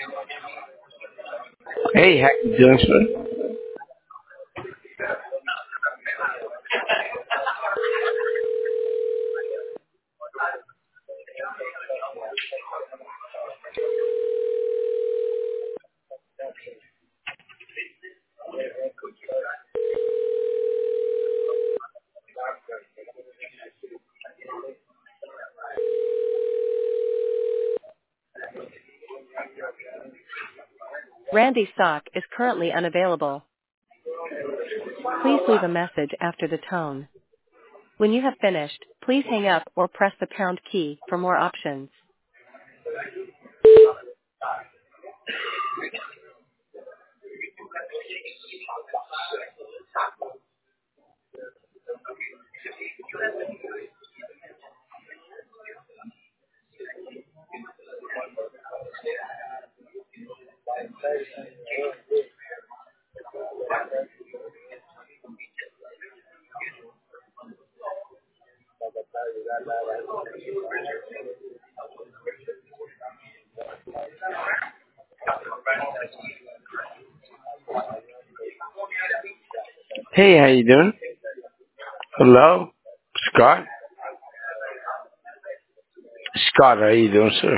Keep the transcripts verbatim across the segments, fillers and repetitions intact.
Hey, how you doing, sir? Randy Sock is currently unavailable. Please leave a message after the tone. When you have finished, please hang up or press the pound key for more options. Hey, how you doing? Hello? Scott? Scott, how you doing, sir?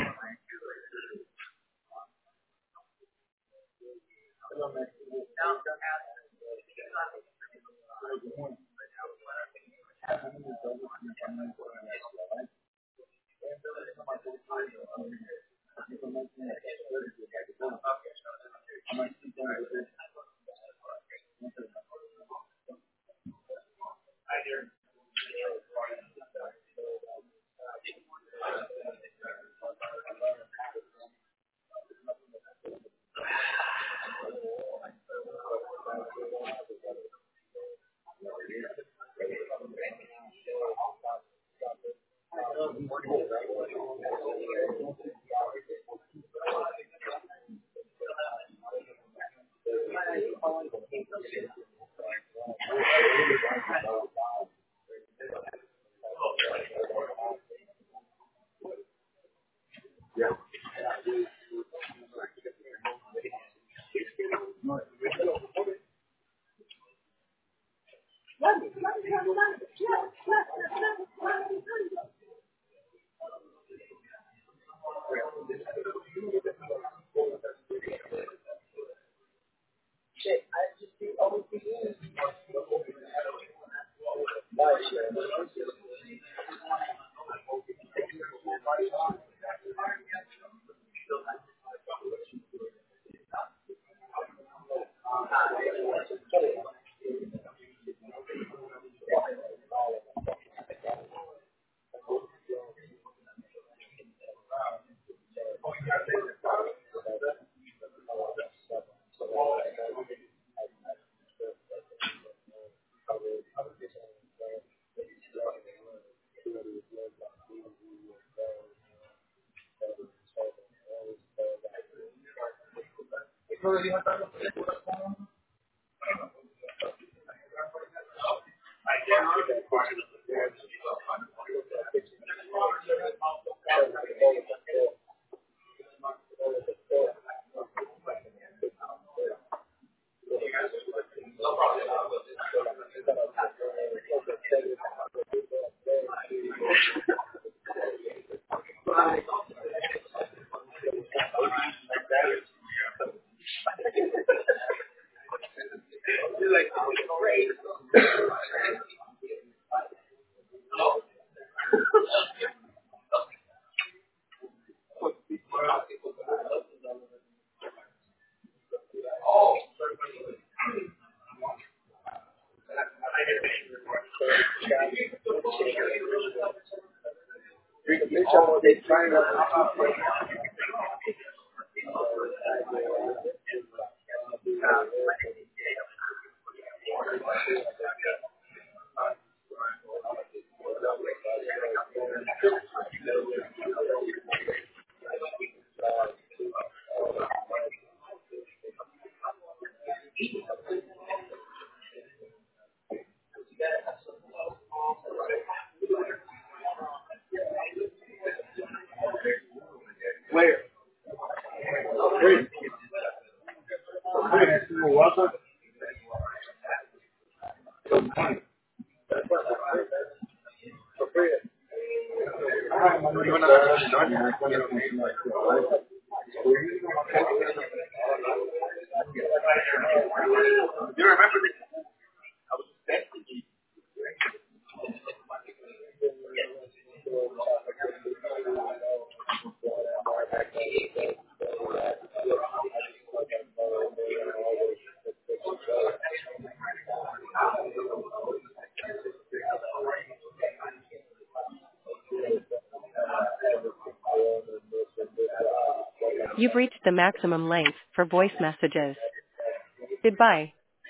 You've reached the maximum length for voice messages. Goodbye.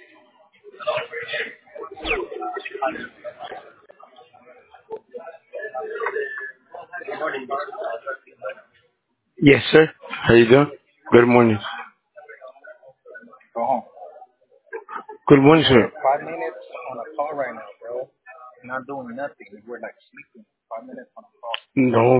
Yes, sir. How you doing? Good morning. Go home. Good morning, sir. Five minutes on a call right now, bro. Not doing nothing. We're like sleeping. Five minutes on a call. No.